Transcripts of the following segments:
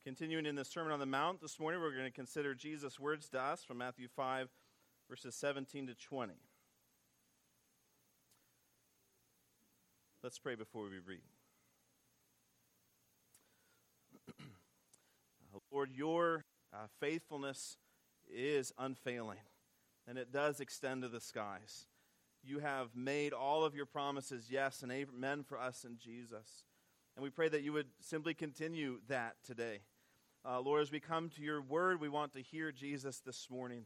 Continuing in the Sermon on the Mount this morning, we're going to consider Jesus' words to us from Matthew 5, verses 17 to 20. Let's pray before we read. Lord, your faithfulness is unfailing, and it does extend to the skies. You have made all of your promises yes and amen for us in Jesus. And we pray that you would simply continue that today. Lord, as we come to your word, we want to hear Jesus this morning.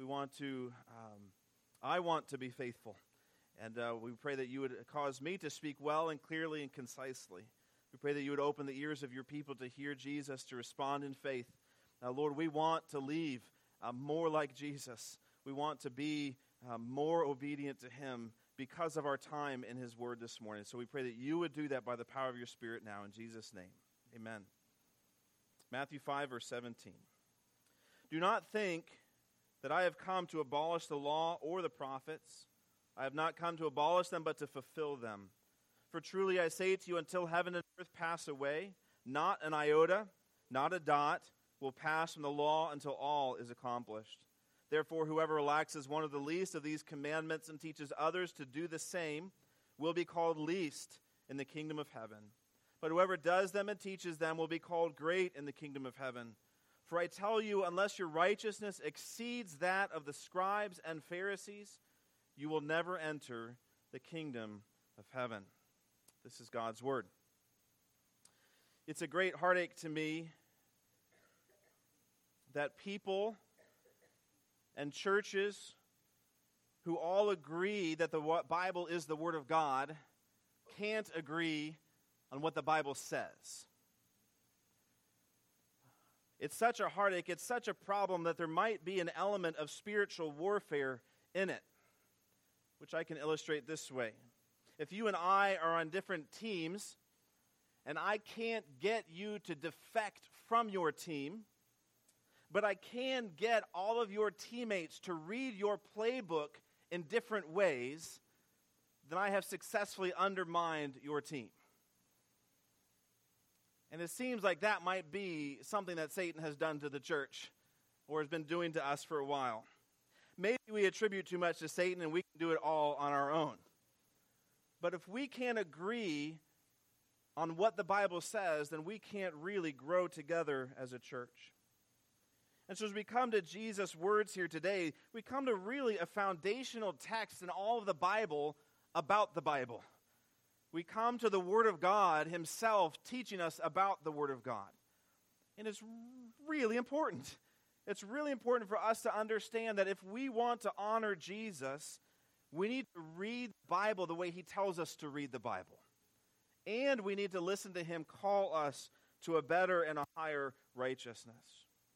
I want to be faithful. And we pray that you would cause me to speak well and clearly and concisely. We pray that you would open the ears of your people to hear Jesus, to respond in faith. Lord, we want to leave more like Jesus. We want to be more obedient to him because of our time in his word this morning. So we pray that you would do that by the power of your Spirit now in Jesus' name. Amen. Matthew 5, verse 17. Do not think that I have come to abolish the law or the prophets. I have not come to abolish them, but to fulfill them. For truly I say to you, until heaven and earth pass away, not an iota, not a dot, will pass from the law until all is accomplished. Therefore, whoever relaxes one of the least of these commandments and teaches others to do the same will be called least in the kingdom of heaven. But whoever does them and teaches them will be called great in the kingdom of heaven. For I tell you, unless your righteousness exceeds that of the scribes and Pharisees, you will never enter the kingdom of heaven. This is God's word. It's a great heartache to me that people and churches who all agree that the Bible is the Word of God can't agree on what the Bible says. It's such a heartache, it's such a problem that there might be an element of spiritual warfare in it, which I can illustrate this way. If you and I are on different teams, and I can't get you to defect from your team, but I can get all of your teammates to read your playbook in different ways, then I have successfully undermined your team. And it seems like that might be something that Satan has done to the church or has been doing to us for a while. Maybe we attribute too much to Satan and we can do it all on our own. But if we can't agree on what the Bible says, then we can't really grow together as a church. And so as we come to Jesus' words here today, we come to really a foundational text in all of the Bible about the Bible. We come to the Word of God himself teaching us about the Word of God. And it's really important. It's really important for us to understand that if we want to honor Jesus, we need to read the Bible the way he tells us to read the Bible. And we need to listen to him call us to a better and a higher righteousness.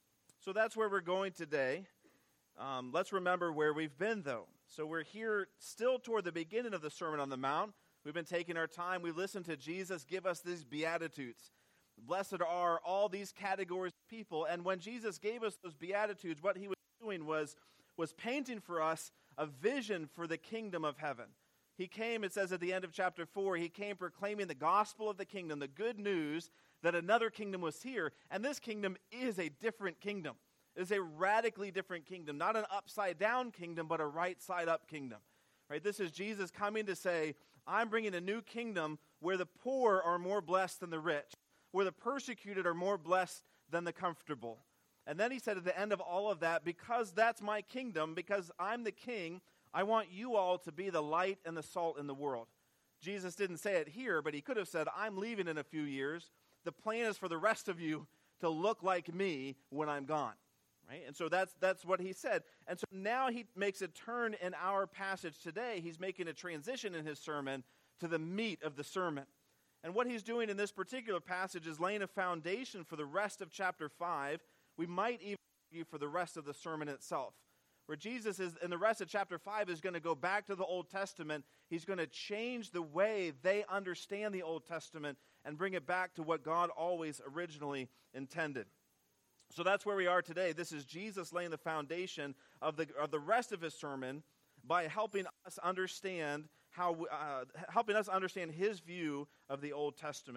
So that's where we're going today. Let's remember where we've been, though. So we're here still toward the beginning of the Sermon on the Mount. We've been taking our time. We listened to Jesus give us these Beatitudes. Blessed are all these categories of people. And when Jesus gave us those Beatitudes, what he was doing was painting for us a vision for the kingdom of heaven. He came, it says at the end of chapter 4, he came proclaiming the gospel of the kingdom, the good news that another kingdom was here. And this kingdom is a different kingdom. It is a radically different kingdom. Not an upside-down kingdom, but a right-side-up kingdom. Right? This is Jesus coming to say, I'm bringing a new kingdom where the poor are more blessed than the rich, where the persecuted are more blessed than the comfortable. And then he said at the end of all of that, because that's my kingdom, because I'm the king, I want you all to be the light and the salt in the world. Jesus didn't say it here, but he could have said, I'm leaving in a few years. The plan is for the rest of you to look like me when I'm gone. Right? And so that's what he said. And so now he makes a turn in our passage today. He's making a transition in his sermon to the meat of the sermon. And what he's doing in this particular passage is laying a foundation for the rest of chapter 5. We might even argue for the rest of the sermon itself. Where Jesus is, in the rest of chapter 5, is going to go back to the Old Testament. He's going to change the way they understand the Old Testament and bring it back to what God always originally intended. So that's where we are today. This is Jesus laying the foundation of the rest of his sermon by helping us understand his view of the Old Testament.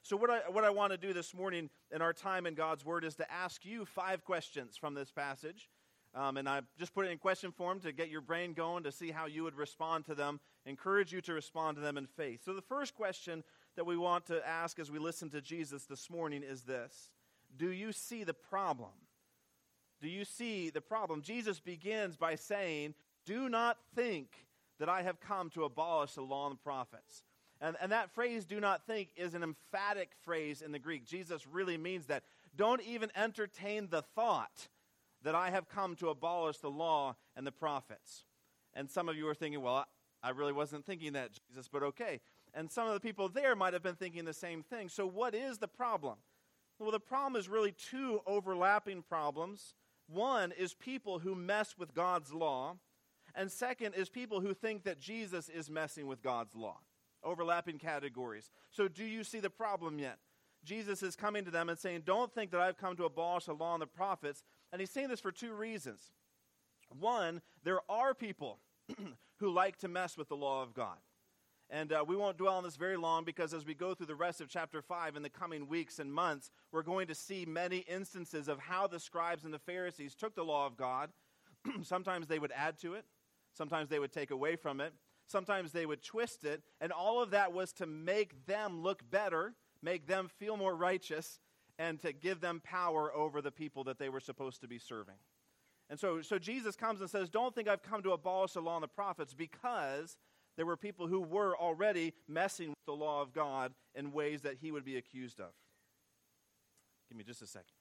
So what I want to do this morning in our time in God's Word is to ask you 5 questions from this passage. And I just put it in question form to get your brain going to see how you would respond to them, encourage you to respond to them in faith. So the first question that we want to ask as we listen to Jesus this morning is this: do you see the problem? Do you see the problem? Jesus begins by saying, do not think that I have come to abolish the law and the prophets. And that phrase, do not think, is an emphatic phrase in the Greek. Jesus really means that. Don't even entertain the thought that I have come to abolish the law and the prophets. And some of you are thinking, well, I really wasn't thinking that, Jesus, but okay. And some of the people there might have been thinking the same thing. So what is the problem? Well, the problem is really 2 overlapping problems. One is people who mess with God's law, and second is people who think that Jesus is messing with God's law. Overlapping categories. So do you see the problem yet? Jesus is coming to them and saying, don't think that I've come to abolish the law and the prophets. And he's saying this for 2 reasons. One, there are people who like to mess with the law of God. And we won't dwell on this very long, because as we go through the rest of chapter 5 in the coming weeks and months, we're going to see many instances of how the scribes and the Pharisees took the law of God. Sometimes they would add to it. Sometimes they would take away from it. Sometimes they would twist it. And all of that was to make them look better, make them feel more righteous, and to give them power over the people that they were supposed to be serving. And so Jesus comes and says, don't think I've come to abolish the law and the prophets, because there were people who were already messing with the law of God in ways that he would be accused of. Give me just a second.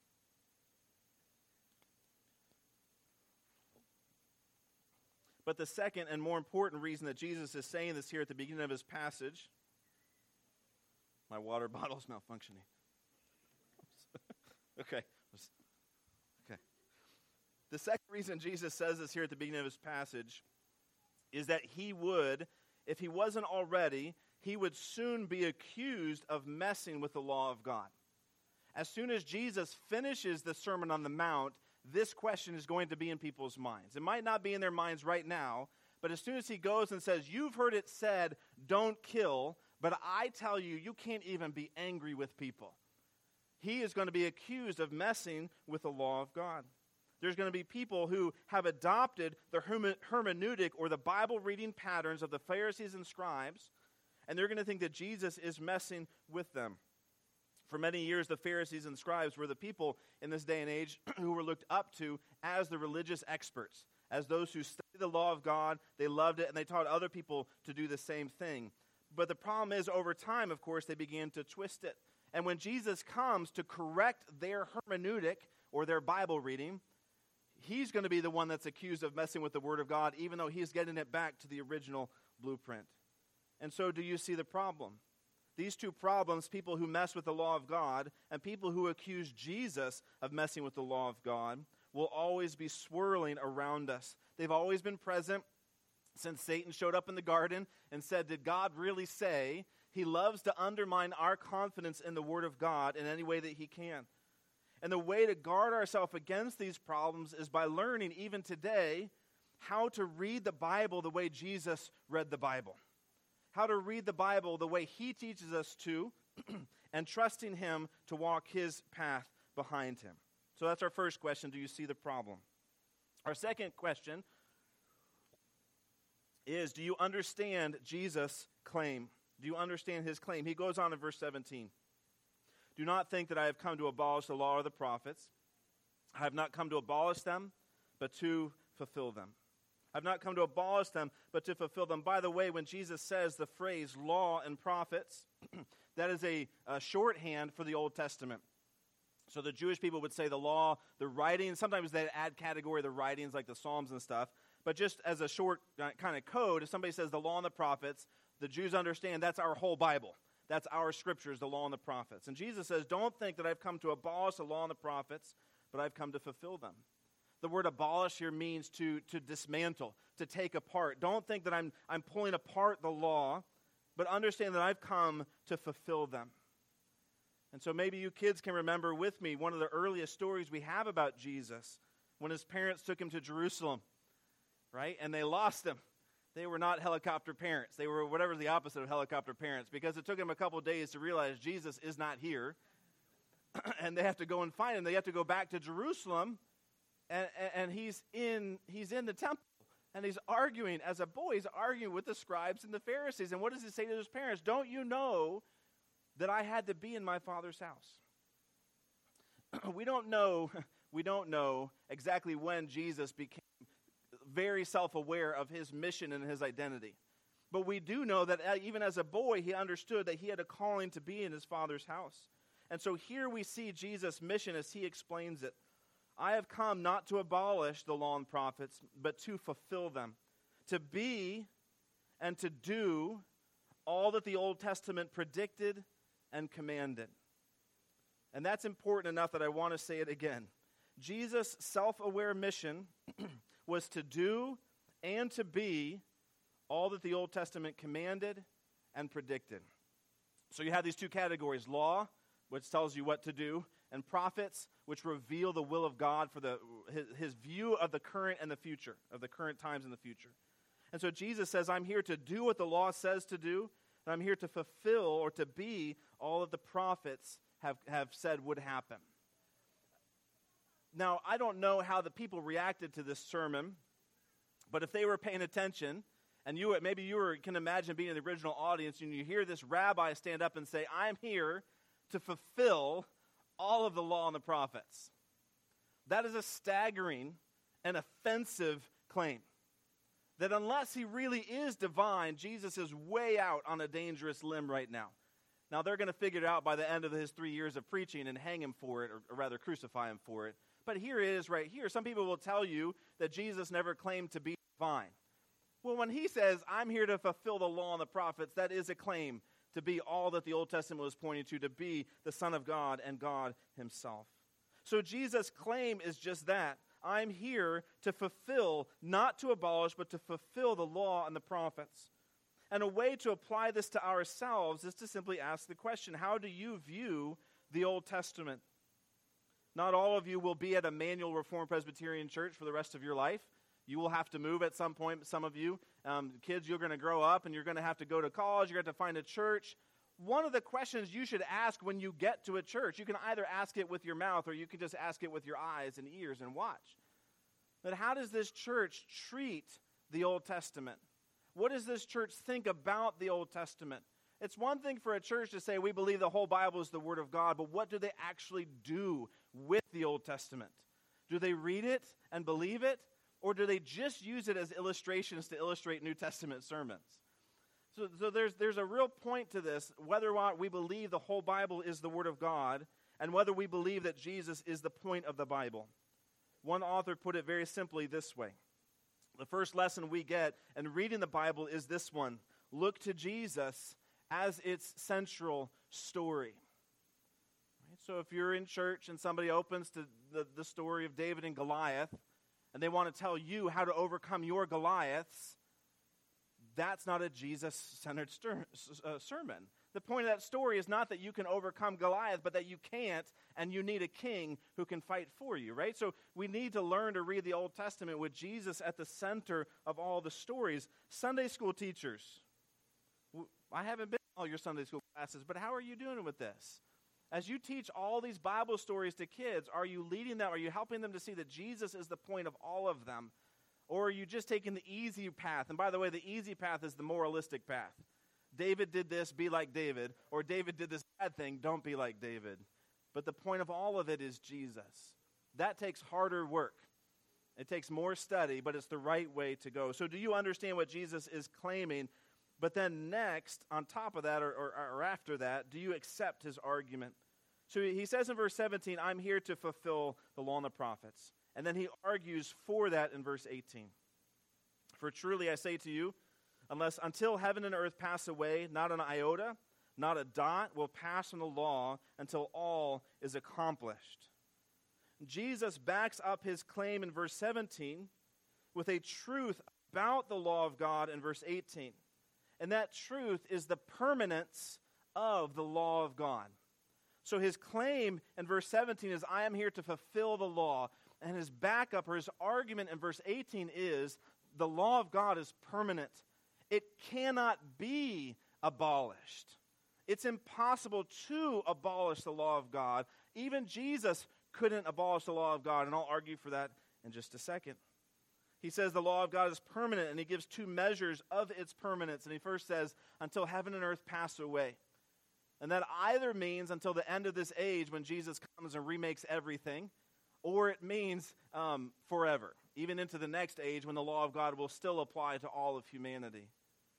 But the second and more important reason that Jesus is saying this here at the beginning of his passage, my water bottle's malfunctioning. Okay. The second reason Jesus says this here at the beginning of his passage is that he would, if he wasn't already, he would soon be accused of messing with the law of God. As soon as Jesus finishes the Sermon on the Mount, this question is going to be in people's minds. It might not be in their minds right now, but as soon as he goes and says, you've heard it said, don't kill, but I tell you, you can't even be angry with people. He is going to be accused of messing with the law of God. There's going to be people who have adopted the hermeneutic or the Bible reading patterns of the Pharisees and scribes, and they're going to think that Jesus is messing with them. For many years, the Pharisees and scribes were the people in this day and age who were looked up to as the religious experts, as those who studied the law of God. They loved it, and they taught other people to do the same thing. But the problem is, over time, of course, they began to twist it. And when Jesus comes to correct their hermeneutic or their Bible reading, he's going to be the one that's accused of messing with the Word of God, even though he's getting it back to the original blueprint. And so do you see the problem? These 2 problems, people who mess with the law of God and people who accuse Jesus of messing with the law of God, will always be swirling around us. They've always been present since Satan showed up in the garden and said, did God really say? He loves to undermine our confidence in the Word of God in any way that he can. And the way to guard ourselves against these problems is by learning, even today, how to read the Bible the way Jesus read the Bible. How to read the Bible the way he teaches us to, and trusting him to walk his path behind him. So that's our first question. Do you see the problem? Our second question is, do you understand Jesus' claim? Do you understand his claim? He goes on in verse 17. Do not think that I have come to abolish the law or the prophets. I have not come to abolish them, but to fulfill them. I've not come to abolish them, but to fulfill them. By the way, when Jesus says the phrase law and prophets, that is a shorthand for the Old Testament. So the Jewish people would say the law, the writings, sometimes they add category the writings like the Psalms and stuff, but just as a short kind of code, if somebody says the law and the prophets, the Jews understand that's our whole Bible. That's our scriptures, the law and the prophets. And Jesus says, don't think that I've come to abolish the law and the prophets, but I've come to fulfill them. The word abolish here means to dismantle, to take apart. Don't think that I'm pulling apart the law, but understand that I've come to fulfill them. And so maybe you kids can remember with me one of the earliest stories we have about Jesus, when his parents took him to Jerusalem, right? And they lost him. They were not helicopter parents. They were whatever the opposite of helicopter parents, because it took them a couple days to realize Jesus is not here, and they have to go and find him. They have to go back to Jerusalem, and he's in the temple, and he's arguing. As a boy, he's arguing with the scribes and the Pharisees. And what does he say to his parents? Don't you know that I had to be in my Father's house? We don't know exactly when Jesus became very self-aware of his mission and his identity. But we do know that even as a boy, he understood that he had a calling to be in his Father's house. And so here we see Jesus' mission as he explains it. I have come not to abolish the law and prophets, but to fulfill them, to be and to do all that the Old Testament predicted and commanded. And that's important enough that I want to say it again. Jesus' self-aware mission was to do and to be all that the Old Testament commanded and predicted. So you have these two categories: law, which tells you what to do, and prophets, which reveal the will of God for his view of the current and the future, of the current times and the future. And so Jesus says, I'm here to do what the law says to do, and I'm here to fulfill or to be all that the prophets have said would happen. Now, I don't know how the people reacted to this sermon, but if they were paying attention, and maybe you can imagine being in the original audience, and you hear this rabbi stand up and say, I'm here to fulfill all of the law and the prophets. That is a staggering and offensive claim. That unless he really is divine, Jesus is way out on a dangerous limb right now. Now, they're going to figure it out by the end of his 3 years of preaching and hang him for it, or rather crucify him for it. But here it is right here. Some people will tell you that Jesus never claimed to be divine. Well, when he says, I'm here to fulfill the law and the prophets, that is a claim to be all that the Old Testament was pointing to be the Son of God and God himself. So Jesus' claim is just that. I'm here to fulfill, not to abolish, but to fulfill the law and the prophets. And a way to apply this to ourselves is to simply ask the question, how do you view the Old Testament? Not all of you will be at Emmanuel Reformed Presbyterian Church for the rest of your life. You will have to move at some point, some of you. Kids, you're going to grow up and you're going to have to go to college. You're going to have to find a church. One of the questions you should ask when you get to a church, you can either ask it with your mouth or you can just ask it with your eyes and ears and watch. But how does this church treat the Old Testament? What does this church think about the Old Testament? It's one thing for a church to say we believe the whole Bible is the Word of God, but what do they actually do with the Old Testament? Do they read it and believe it, or do they just use it as illustrations to illustrate New Testament sermons? So there's a real point to this, whether or not we believe the whole Bible is the Word of God, and whether we believe that Jesus is the point of the Bible. One author put it very simply this way. The first lesson we get in reading the Bible is this one: look to Jesus as its central story. Right? So if you're in church and somebody opens to the story of David and Goliath, and they want to tell you how to overcome your Goliaths, that's not a Jesus-centered sermon. The point of that story is not that you can overcome Goliath, but that you can't, and you need a king who can fight for you, right? So we need to learn to read the Old Testament with Jesus at the center of all the stories. Sunday school teachers, I haven't been in all your Sunday school classes, but how are you doing with this? As you teach all these Bible stories to kids, are you leading them? Are you helping them to see that Jesus is the point of all of them? Or are you just taking the easy path? And by the way, the easy path is the moralistic path. David did this, be like David. Or David did this bad thing, don't be like David. But the point of all of it is Jesus. That takes harder work. It takes more study, but it's the right way to go. So do you understand what Jesus is claiming? But then next, on top of that, or after that, do you accept his argument? So he says in verse 17, I'm here to fulfill the law and the prophets. And then he argues for that in verse 18. For truly I say to you, until heaven and earth pass away, not an iota, not a dot will pass from the law until all is accomplished. Jesus backs up his claim in verse 17 with a truth about the law of God in verse 18. And that truth is the permanence of the law of God. So his claim in verse 17 is, I am here to fulfill the law. And his backup or his argument in verse 18 is, the law of God is permanent. It cannot be abolished. It's impossible to abolish the law of God. Even Jesus couldn't abolish the law of God, and I'll argue for that in just a second. He says the law of God is permanent, and he gives two measures of its permanence. And he first says, until heaven and earth pass away. And that either means until the end of this age when Jesus comes and remakes everything, or it means forever, even into the next age when the law of God will still apply to all of humanity.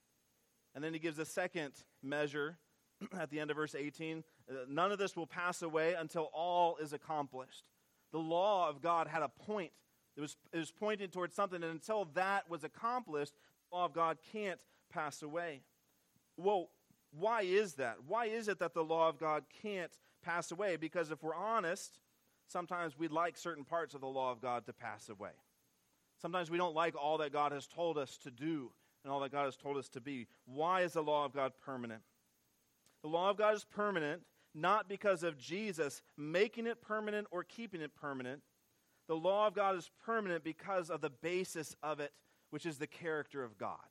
And then he gives a second measure at the end of verse 18. None of this will pass away until all is accomplished. The law of God had a point. It was pointing towards something, and until that was accomplished, the law of God can't pass away. Well, why is that? Why is it that the law of God can't pass away? Because if we're honest, sometimes we'd like certain parts of the law of God to pass away. Sometimes we don't like all that God has told us to do and all that God has told us to be. Why is the law of God permanent? The law of God is permanent not because of Jesus making it permanent or keeping it permanent. The law of God is permanent because of the basis of it, which is the character of God.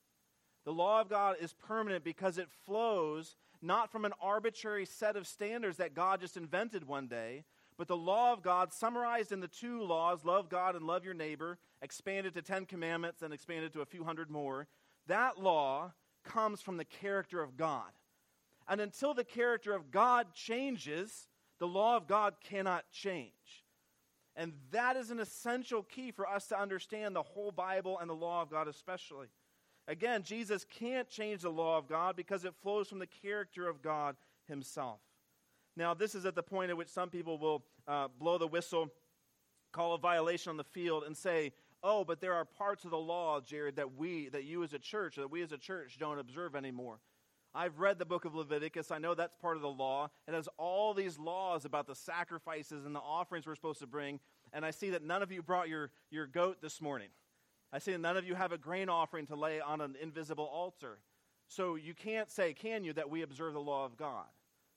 The law of God is permanent because it flows not from an arbitrary set of standards that God just invented one day, but the law of God summarized in the two laws, love God and love your neighbor, expanded to 10 commandments and expanded to a few hundred more. That law comes from the character of God. And until the character of God changes, the law of God cannot change. And that is an essential key for us to understand the whole Bible and the law of God especially. Again, Jesus can't change the law of God because it flows from the character of God himself. Now, this is at the point at which some people will blow the whistle, call a violation on the field, and say, oh, but there are parts of the law, Jared, that we as a church don't observe anymore. I've read the book of Leviticus. I know that's part of the law. It has all these laws about the sacrifices and the offerings we're supposed to bring. And I see that none of you brought your goat this morning. I see that none of you have a grain offering to lay on an invisible altar. So you can't say, can you, that we observe the law of God?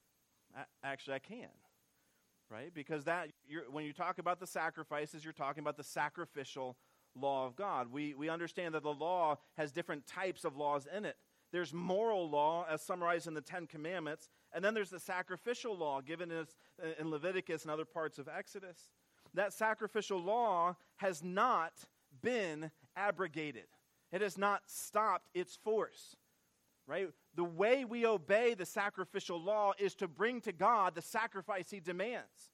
Actually, I can, right? Because when you talk about the sacrifices, you're talking about the sacrificial law of God. We understand that the law has different types of laws in it. There's moral law, as summarized in the 10 Commandments, and then there's the sacrificial law given in Leviticus and other parts of Exodus. That sacrificial law has not been abrogated. It has not stopped its force, right? The way we obey the sacrificial law is to bring to God the sacrifice he demands,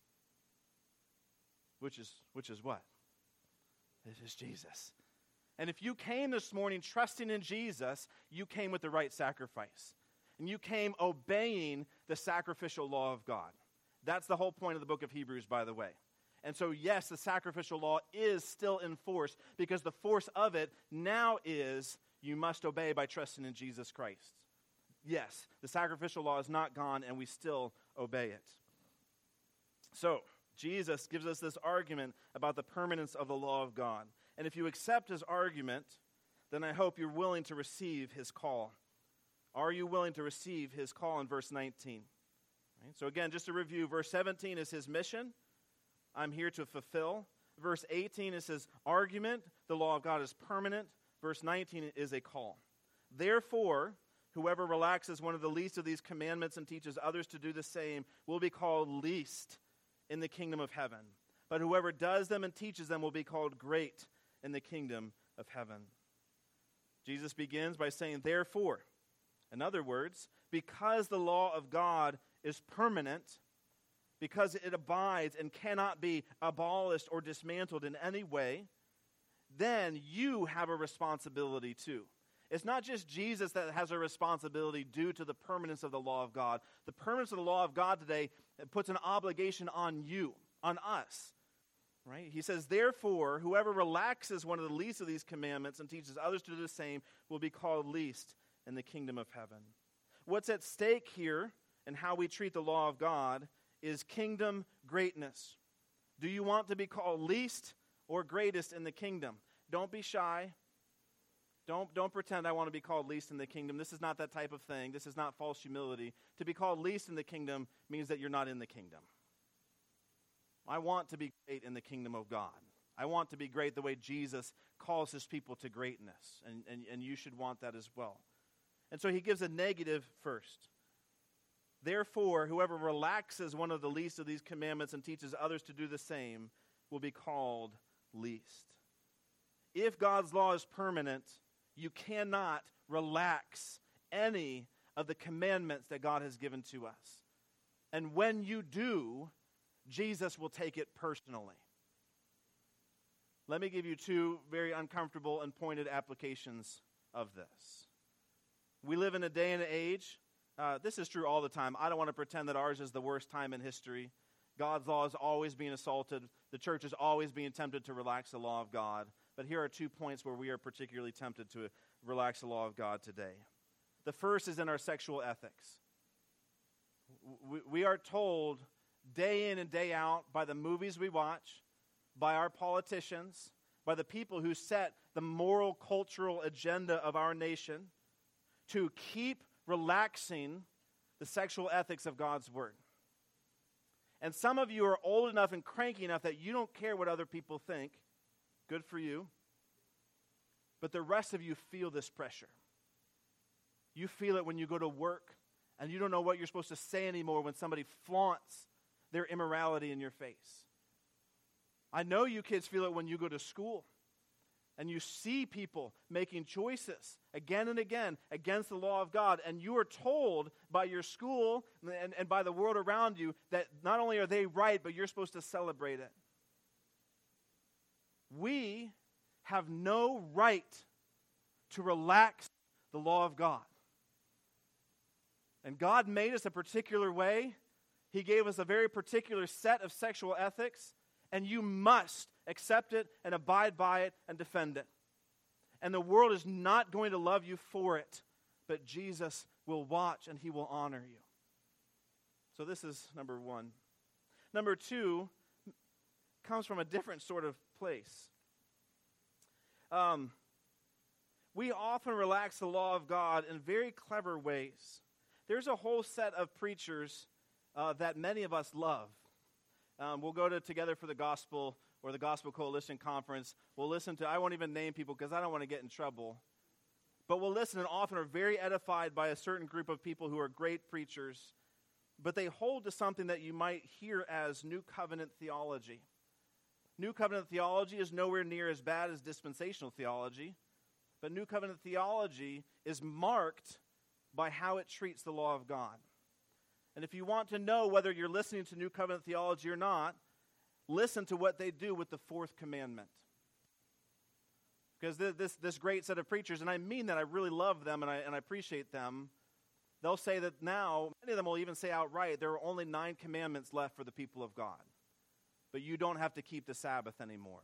which is what? It is Jesus. And if you came this morning trusting in Jesus, you came with the right sacrifice. And you came obeying the sacrificial law of God. That's the whole point of the book of Hebrews, by the way. And so, yes, the sacrificial law is still in force because the force of it now is you must obey by trusting in Jesus Christ. Yes, the sacrificial law is not gone and we still obey it. So, Jesus gives us this argument about the permanence of the law of God. And if you accept his argument, then I hope you're willing to receive his call. Are you willing to receive his call in verse 19? Right? So again, just to review, verse 17 is his mission. I'm here to fulfill. Verse 18 is his argument. The law of God is permanent. Verse 19 is a call. Therefore, whoever relaxes one of the least of these commandments and teaches others to do the same will be called least in the kingdom of heaven. But whoever does them and teaches them will be called great in the kingdom of heaven. Jesus begins by saying, therefore. In other words, because the law of God is permanent, because it abides and cannot be abolished or dismantled in any way, then you have a responsibility too. It's not just Jesus that has a responsibility due to the permanence of the law of God. The permanence of the law of God today puts an obligation on you, on us. Right? He says, therefore, whoever relaxes one of the least of these commandments and teaches others to do the same will be called least in the kingdom of heaven. What's at stake here and how we treat the law of God is kingdom greatness. Do you want to be called least or greatest in the kingdom? Don't be shy. Don't pretend I want to be called least in the kingdom. This is not that type of thing. This is not false humility. To be called least in the kingdom means that you're not in the kingdom. I want to be great in the kingdom of God. I want to be great the way Jesus calls his people to greatness, and you should want that as well. And so he gives a negative first. Therefore, whoever relaxes one of the least of these commandments and teaches others to do the same will be called least. If God's law is permanent, you cannot relax any of the commandments that God has given to us. And when you do, Jesus will take it personally. Let me give you two very uncomfortable and pointed applications of this. We live in a day and an age, this is true all the time. I don't want to pretend that ours is the worst time in history. God's law is always being assaulted. The church is always being tempted to relax the law of God. But here are 2 points where we are particularly tempted to relax the law of God today. The first is in our sexual ethics. We are told day in and day out by the movies we watch, by our politicians, by the people who set the moral, cultural agenda of our nation, to keep relaxing the sexual ethics of God's word. And some of you are old enough and cranky enough that you don't care what other people think. Good for you. But the rest of you feel this pressure. You feel it when you go to work, and you don't know what you're supposed to say anymore when somebody flaunts their immorality in your face. I know you kids feel it when you go to school, and you see people making choices again and again against the law of God, and you are told by your school and by the world around you that not only are they right, but you're supposed to celebrate it. We have no right to relax the law of God. And God made us a particular way. He gave us a very particular set of sexual ethics, and you must accept it and abide by it and defend it. And the world is not going to love you for it, but Jesus will watch and he will honor you. So this is number one. Number two comes from a different sort of place. We often relax the law of God in very clever ways. There's a whole set of preachers that many of us love. We'll go to Together for the Gospel or the Gospel Coalition Conference. We'll listen to, I won't even name people because I don't want to get in trouble. But we'll listen and often are very edified by a certain group of people who are great preachers. But they hold to something that you might hear as New Covenant theology. New Covenant theology is nowhere near as bad as dispensational theology. But New Covenant theology is marked by how it treats the law of God. And if you want to know whether you're listening to New Covenant theology or not, listen to what they do with the fourth commandment. Because this great set of preachers, and I mean that, I really love them and I appreciate them, they'll say that now, many of them will even say outright, there are only 9 commandments left for the people of God. But you don't have to keep the Sabbath anymore.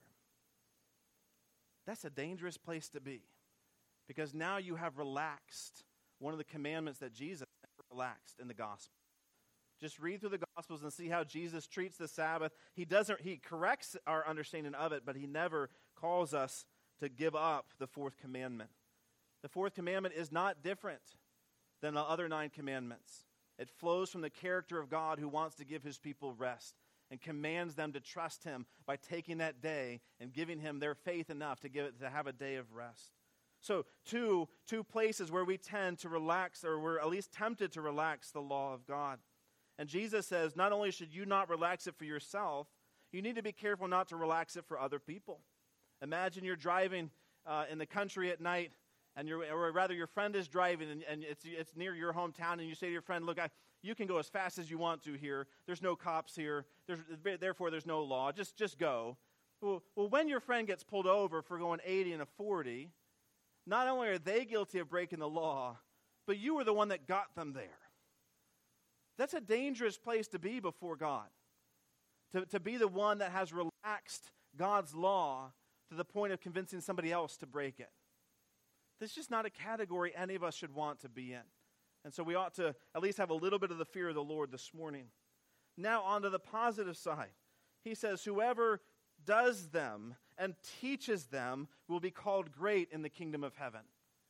That's a dangerous place to be. Because now you have relaxed one of the commandments that Jesus relaxed in the gospel. Just read through the Gospels and see how Jesus treats the Sabbath. He corrects our understanding of it, but he never calls us to give up the fourth commandment. The fourth commandment is not different than the other 9 commandments. It flows from the character of God who wants to give his people rest and commands them to trust him by taking that day and giving him their faith enough to have a day of rest. So two places where we tend to relax, or we're at least tempted to relax the law of God. And Jesus says, not only should you not relax it for yourself, you need to be careful not to relax it for other people. Imagine you're driving in the country at night, or rather your friend is driving, and it's near your hometown, and you say to your friend, look, you can go as fast as you want to here. There's no cops here. Therefore, there's no law. Just go. Well, when your friend gets pulled over for going 80 and a 40, not only are they guilty of breaking the law, but you were the one that got them there. That's a dangerous place to be before God. To be the one that has relaxed God's law to the point of convincing somebody else to break it. This is just not a category any of us should want to be in. And so we ought to at least have a little bit of the fear of the Lord this morning. Now on to the positive side. He says, whoever does them and teaches them will be called great in the kingdom of heaven.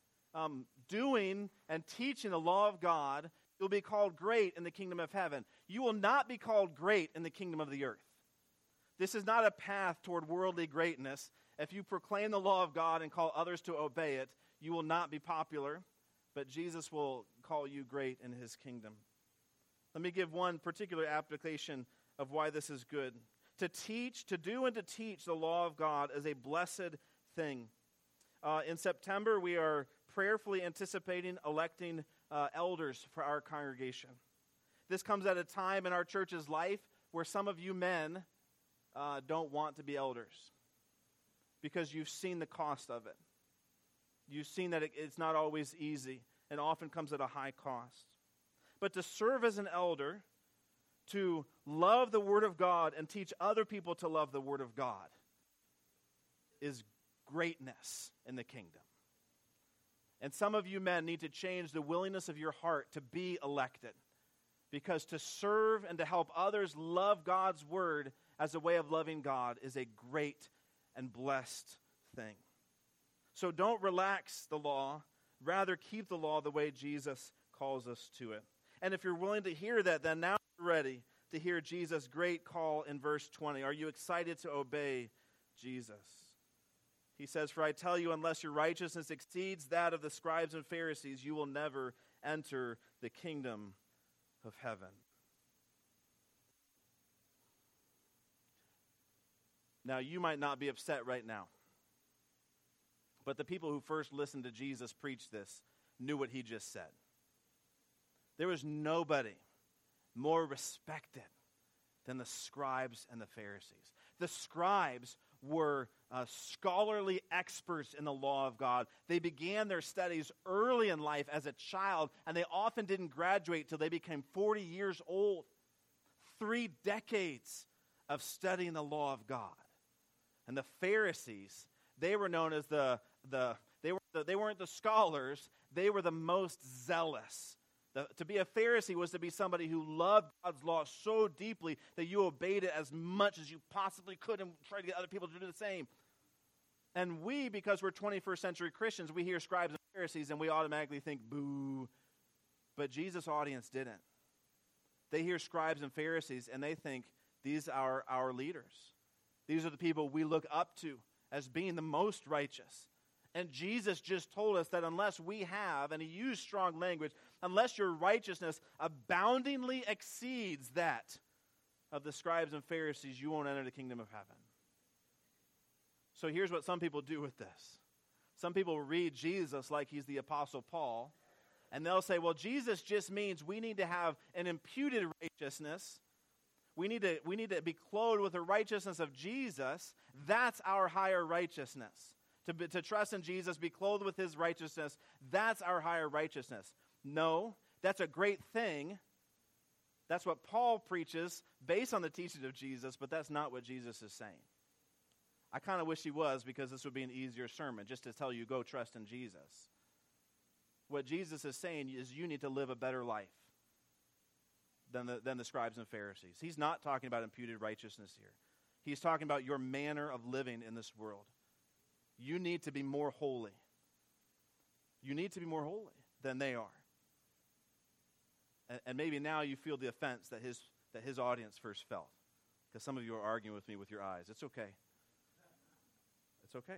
Doing and teaching the law of God, you'll be called great in the kingdom of heaven. You will not be called great in the kingdom of the earth. This is not a path toward worldly greatness. If you proclaim the law of God and call others to obey it, you will not be popular, but Jesus will call you great in his kingdom. Let me give one particular application of why this is good. To do and to teach the law of God is a blessed thing. In September, we are prayerfully anticipating electing elders for our congregation. This comes at a time in our church's life where some of you men don't want to be elders because you've seen the cost of it. You've seen that it's not always easy and often comes at a high cost. But to serve as an elder, to love the Word of God and teach other people to love the Word of God is greatness in the kingdom. And some of you men need to change the willingness of your heart to be elected, because to serve and to help others love God's Word as a way of loving God is a great and blessed thing. So don't relax the law. Rather, keep the law the way Jesus calls us to it. And if you're willing to hear that, then now you're ready to hear Jesus' great call in verse 20. Are you excited to obey Jesus? He says, "For I tell you, unless your righteousness exceeds that of the scribes and Pharisees, you will never enter the kingdom of heaven." Now, you might not be upset right now, but the people who first listened to Jesus preach this knew what he just said. There was nobody more respected than the scribes and the Pharisees. The scribes were scholarly experts in the law of God. They began their studies early in life as a child, and they often didn't graduate till they became 40 years old. 3 decades of studying the law of God. And the Pharisees, they were known as they weren't the scholars, they were the most zealous. To be a Pharisee was to be somebody who loved God's law so deeply that you obeyed it as much as you possibly could and tried to get other people to do the same. And we, because we're 21st century Christians, we hear scribes and Pharisees and we automatically think, boo. But Jesus' audience didn't. They hear scribes and Pharisees and they think, these are our leaders. These are the people we look up to as being the most righteous. And Jesus just told us that unless we have, and he used strong language, unless your righteousness aboundingly exceeds that of the scribes and Pharisees, you won't enter the kingdom of heaven. So here's what some people do with this. Some people read Jesus like he's the Apostle Paul, and they'll say, well, Jesus just means we need to have an imputed righteousness. We need to be clothed with the righteousness of Jesus. That's our higher righteousness. To trust in Jesus, be clothed with his righteousness, that's our higher righteousness. No, that's a great thing. That's what Paul preaches based on the teaching of Jesus, but that's not what Jesus is saying. I kind of wish he was, because this would be an easier sermon, just to tell you, go trust in Jesus. What Jesus is saying is you need to live a better life than the scribes and Pharisees. He's not talking about imputed righteousness here. He's talking about your manner of living in this world. You need to be more holy. You need to be more holy than they are. And maybe now you feel the offense that his audience first felt, because some of you are arguing with me with your eyes. It's okay. It's okay.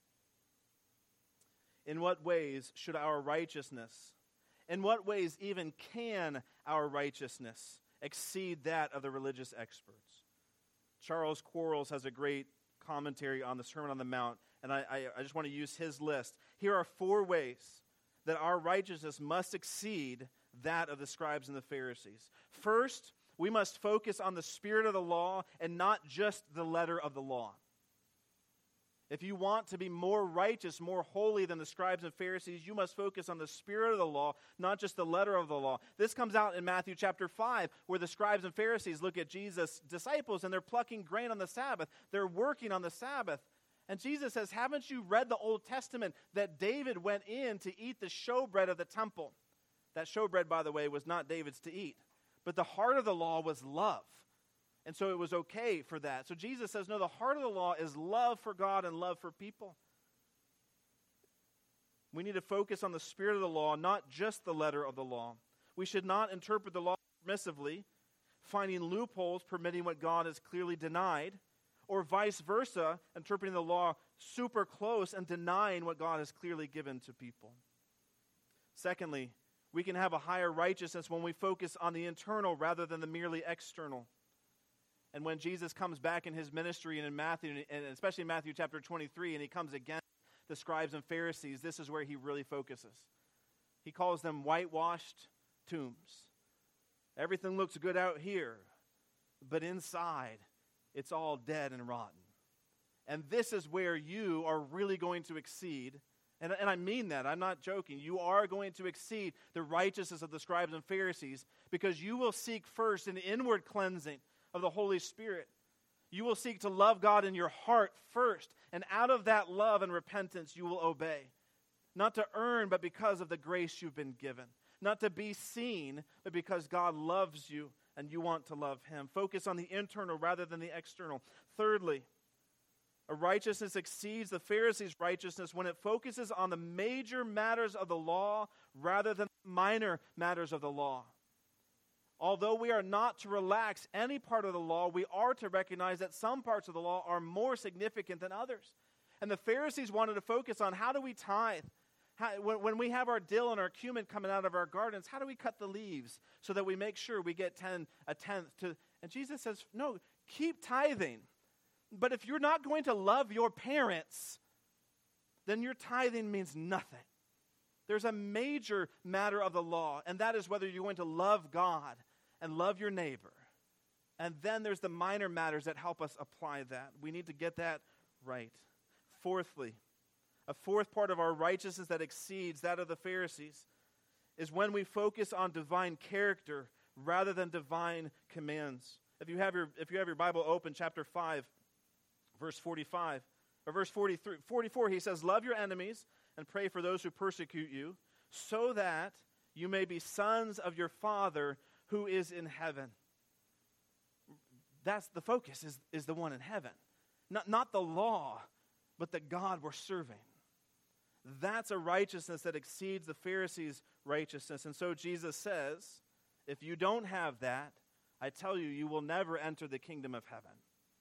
In what ways should our righteousness, in what ways even can our righteousness exceed that of the religious experts? Charles Quarles has a great commentary on the Sermon on the Mount, and I just want to use his list. Here are 4 ways that our righteousness must exceed that of the scribes and the Pharisees. First, we must focus on the spirit of the law and not just the letter of the law. If you want to be more righteous, more holy than the scribes and Pharisees, you must focus on the spirit of the law, not just the letter of the law. This comes out in Matthew chapter 5, where the scribes and Pharisees look at Jesus' disciples and they're plucking grain on the Sabbath. They're working on the Sabbath. And Jesus says, haven't you read the Old Testament that David went in to eat the showbread of the temple? That showbread, by the way, was not David's to eat. But the heart of the law was love. And so it was okay for that. So Jesus says, no, the heart of the law is love for God and love for people. We need to focus on the spirit of the law, not just the letter of the law. We should not interpret the law permissively, finding loopholes permitting what God has clearly denied, or vice versa, interpreting the law super close and denying what God has clearly given to people. Secondly, we can have a higher righteousness when we focus on the internal rather than the merely external. And when Jesus comes back in his ministry and in Matthew, and especially in Matthew chapter 23, and he comes again, the scribes and Pharisees, this is where he really focuses. He calls them whitewashed tombs. Everything looks good out here, but inside, it's all dead and rotten. And this is where you are really going to exceed. And I mean that. I'm not joking. You are going to exceed the righteousness of the scribes and Pharisees because you will seek first an inward cleansing of the Holy Spirit. You will seek to love God in your heart first. And out of that love and repentance, you will obey. Not to earn, but because of the grace you've been given. Not to be seen, but because God loves you and you want to love him. Focus on the internal rather than the external. Thirdly, a righteousness exceeds the Pharisees' righteousness when it focuses on the major matters of the law rather than the minor matters of the law. Although we are not to relax any part of the law, we are to recognize that some parts of the law are more significant than others. And the Pharisees wanted to focus on how do we tithe? When we have our dill and our cumin coming out of our gardens, how do we cut the leaves so that we make sure we get a tenth to? And Jesus says, no, keep tithing. But if you're not going to love your parents, then your tithing means nothing. There's a major matter of the law, and that is whether you're going to love God and love your neighbor. And then there's the minor matters that help us apply that. We need to get that right. Fourthly, a fourth part of our righteousness that exceeds that of the Pharisees is when we focus on divine character rather than divine commands. If you have your Bible open, chapter 5, verse 45, or verse 44, he says, love your enemies and pray for those who persecute you, so that you may be sons of your Father who is in heaven. That's the focus, is the one in heaven. Not the law, but the God we're serving. That's a righteousness that exceeds the Pharisees' righteousness. And so Jesus says, if you don't have that, I tell you, you will never enter the kingdom of heaven.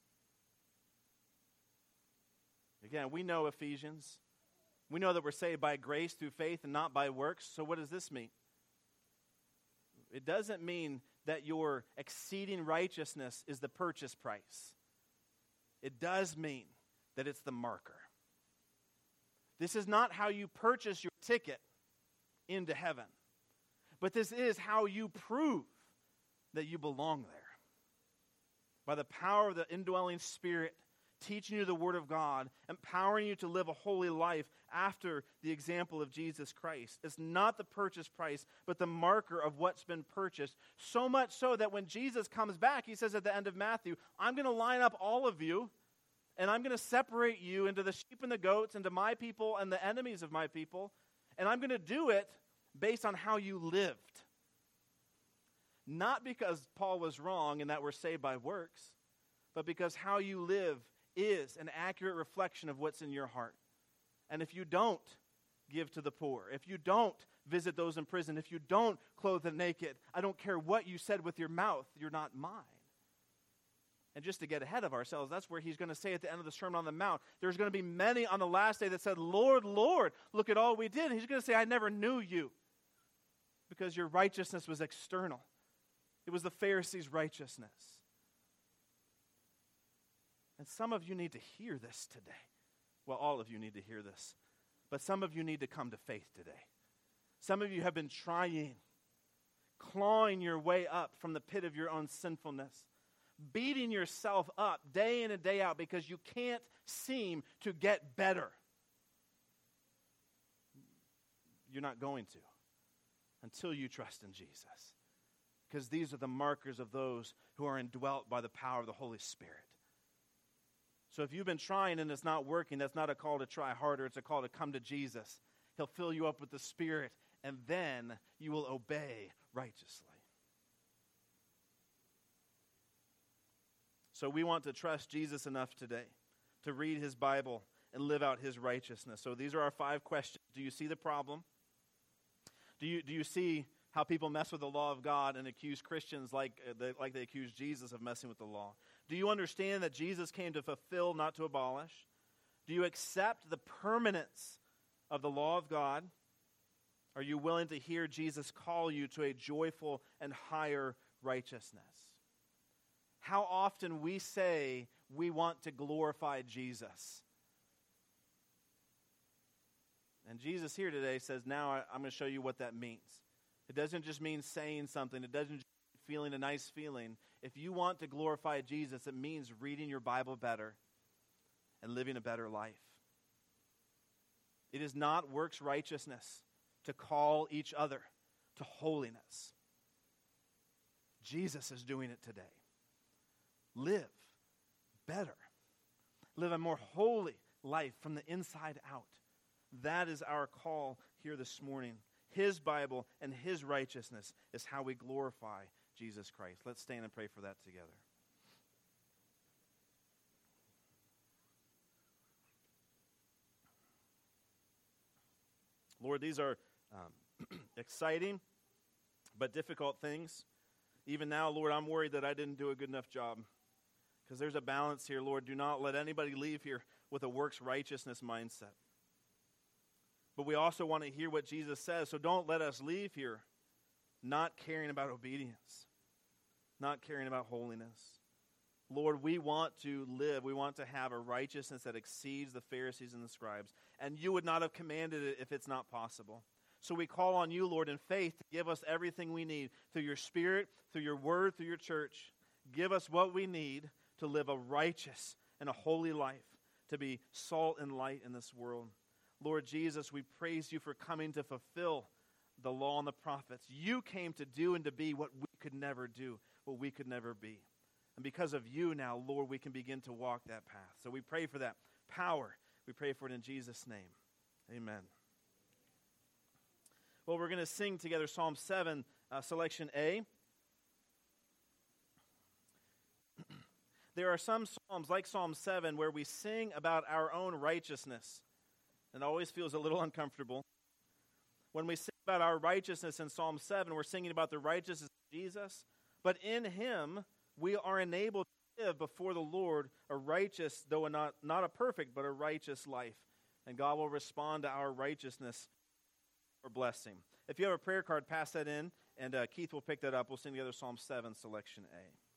Again, we know Ephesians. We know that we're saved by grace through faith and not by works. So what does this mean? It doesn't mean that your exceeding righteousness is the purchase price. It does mean that it's the marker. This is not how you purchase your ticket into heaven, but this is how you prove that you belong there. By the power of the indwelling Spirit, teaching you the Word of God, empowering you to live a holy life after the example of Jesus Christ. It's not the purchase price, but the marker of what's been purchased. So much so that when Jesus comes back, he says at the end of Matthew, I'm going to line up all of you, and I'm going to separate you into the sheep and the goats, into my people and the enemies of my people, and I'm going to do it based on how you lived. Not because Paul was wrong and that we're saved by works, but because how you live is an accurate reflection of what's in your heart. And if you don't give to the poor, if you don't visit those in prison, if you don't clothe the naked, I don't care what you said with your mouth, you're not mine. And just to get ahead of ourselves, that's where he's going to say at the end of the Sermon on the Mount, there's going to be many on the last day that said, Lord, Lord, look at all we did. And he's going to say, I never knew you, because your righteousness was external. It was the Pharisees' righteousness. And some of you need to hear this today. Well, all of you need to hear this. But some of you need to come to faith today. Some of you have been trying, clawing your way up from the pit of your own sinfulness, beating yourself up day in and day out because you can't seem to get better. You're not going to until you trust in Jesus. Because these are the markers of those who are indwelt by the power of the Holy Spirit. So if you've been trying and it's not working, that's not a call to try harder. It's a call to come to Jesus. He'll fill you up with the Spirit, and then you will obey righteously. So we want to trust Jesus enough today to read his Bible and live out his righteousness. So these are our 5 questions. Do you see the problem? Do you see how people mess with the law of God and accuse Christians like they accuse Jesus of messing with the law? Do you understand that Jesus came to fulfill, not to abolish? Do you accept the permanence of the law of God? Are you willing to hear Jesus call you to a joyful and higher righteousness? How often we say we want to glorify Jesus. And Jesus here today says, now I'm going to show you what that means. It doesn't just mean saying something. It doesn't just mean feeling a nice feeling. If you want to glorify Jesus, it means reading your Bible better and living a better life. It is not works righteousness to call each other to holiness. Jesus is doing it today. Live better. Live a more holy life from the inside out. That is our call here this morning. His Bible and His righteousness is how we glorify Jesus Christ. Let's stand and pray for that together. Lord, these are exciting but difficult things. Even now, Lord, I'm worried that I didn't do a good enough job. Because there's a balance here, Lord. Do not let anybody leave here with a works righteousness mindset. But we also want to hear what Jesus says. So don't let us leave here not caring about obedience, not caring about holiness. Lord, we want to live. We want to have a righteousness that exceeds the Pharisees and the scribes. And you would not have commanded it if it's not possible. So we call on you, Lord, in faith to give us everything we need through your Spirit, through your word, through your church. Give us what we need to live a righteous and a holy life, to be salt and light in this world. Lord Jesus, we praise you for coming to fulfill the law and the prophets. You came to do and to be what we could never do, what we could never be. And because of you now, Lord, we can begin to walk that path. So we pray for that power. We pray for it in Jesus' name. Amen. Well, we're going to sing together Psalm 7, selection A. There are some psalms, like Psalm 7, where we sing about our own righteousness. It always feels a little uncomfortable. When we sing about our righteousness in Psalm 7, we're singing about the righteousness of Jesus. But in Him, we are enabled to live before the Lord a righteous, though not a perfect, but a righteous life. And God will respond to our righteousness or blessing. If you have a prayer card, pass that in, and Keith will pick that up. We'll sing together Psalm 7, selection A.